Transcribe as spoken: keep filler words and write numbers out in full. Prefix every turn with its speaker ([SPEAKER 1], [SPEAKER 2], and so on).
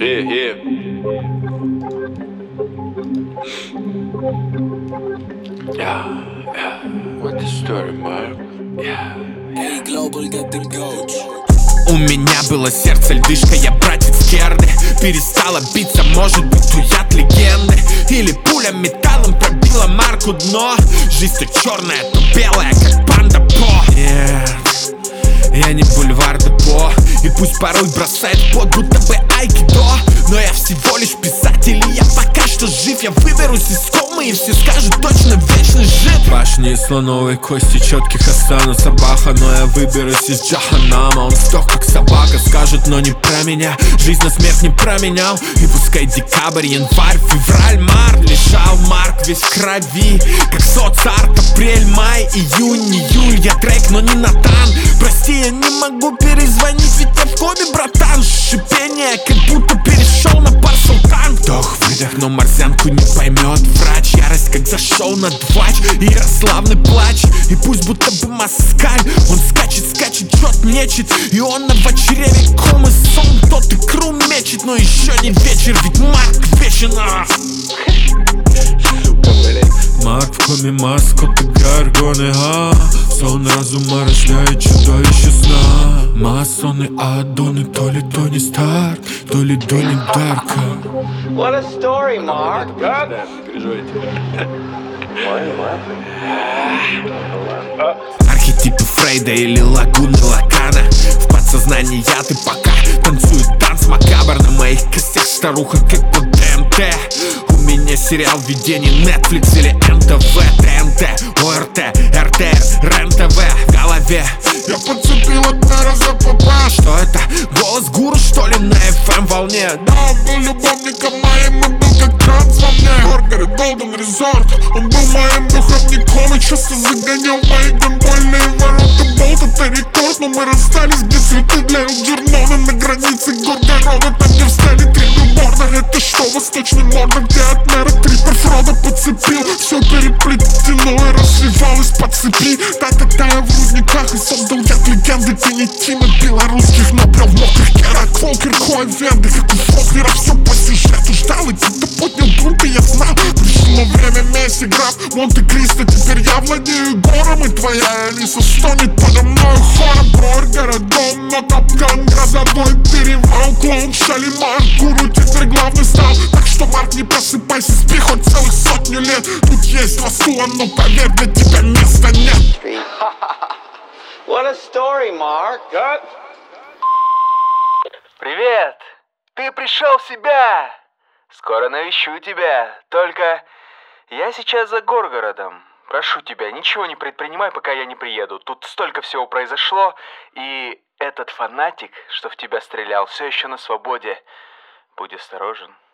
[SPEAKER 1] Yeah, yeah. Yeah, yeah. What the story, Mark? Yeah.
[SPEAKER 2] Hey, Global, get the coach.
[SPEAKER 3] У меня было сердце льдышка, я братец Керды. Перестала биться, может быть, уят легенды. Или пуля металлом пробила марку дно. Жизнь то черная, то белая, как панда по. Нет, я не бульвар депо. И пусть порой бросает под, будто бы айкидо. Но я всего лишь писатель, и я пока что жив. Я выберусь из комы, и все скажут точно вечный жив. Башни из слоновой кости, четких останутся баха. Но я выберусь из джаханама. Он сдох как собака, скажет, но не про меня. Жизнь на смерть не променял. И пускай декабрь, январь, февраль, март. Лежал Марк весь в крови, как соцарт. Апрель, май, июнь, июль. Я Дрейк, но не Натан. Прости, я не могу перезвонить, ведь я в коме, братан. Шипение, как будто перешел на пар султан. Вдох, выдох, но марсианку не поймет врач. Ярость, как зашел на двач, и ярославный плач. И пусть будто бы москаль, он скачет, скачет, чет нечет. И он на вочереве комы сон, тот икру мечет. Но еще не вечер, ведь Марк вечен. Марк в коме, маскоты, гаргоны, а сон разума рождает чудовище сна. Масоны, адоны, то ли Тони Старк, то ли Донни Дарка.
[SPEAKER 4] What a story, Mark.
[SPEAKER 3] Архетипы Фрейда или лагуны Лакана. В подсознании я, ты пока танцует танц макабр. На моих костях старуха, как по ДМТ. У меня сериал видений Netflix или эн тэ вэ, тэ эн тэ, о эр тэ, эр тэ эр, РЕН-ТВ в голове. Я подцепил от мэра за ПП. Что это? Голос гуру, что ли, на эф эм волне? Да, он был любовником моим и был как транс во мне. Горгоры, Голден Резорт, он был моим духовником. И часто загонял мои гонбольные ворота. Болт, это рекорд, но мы расстались, где цветы для Элджернона. На границе Горгорода, там где встали три билборда. Это что, Восточный Мордор, где от мэра Трипер Фрода подцепил. Все переплетено и развивалось по цепи. Та-та-та, я в рудниках и создал яд легенды. Ты не Тима белорусских, но брел в мокрых керах. Волкер, Хуай, Венды, как у Фолклера. Все по сюжету ждал, и кто-то поднял бунт, и я знал. Пришло время Месси, граф Монте-Кристо. Теперь я владею гором, и твоя Алиса стонет подо мной хором. Бургера, дом, но капкан, грозовой перевал. Клоун, Шалимар, гуру теперь главный стал. Так что, Марк, не просыпайся, спи хоть целых сотню лет. Тут есть Ласула, но поверь, для тебя места нет.
[SPEAKER 4] What a story, Mark.
[SPEAKER 5] Привет! Ты пришел в себя! Скоро навещу тебя. Только я сейчас за Горгородом. Прошу тебя, ничего не предпринимай, пока я не приеду. Тут столько всего произошло, и этот фанатик, что в тебя стрелял, все еще на свободе. Будь осторожен.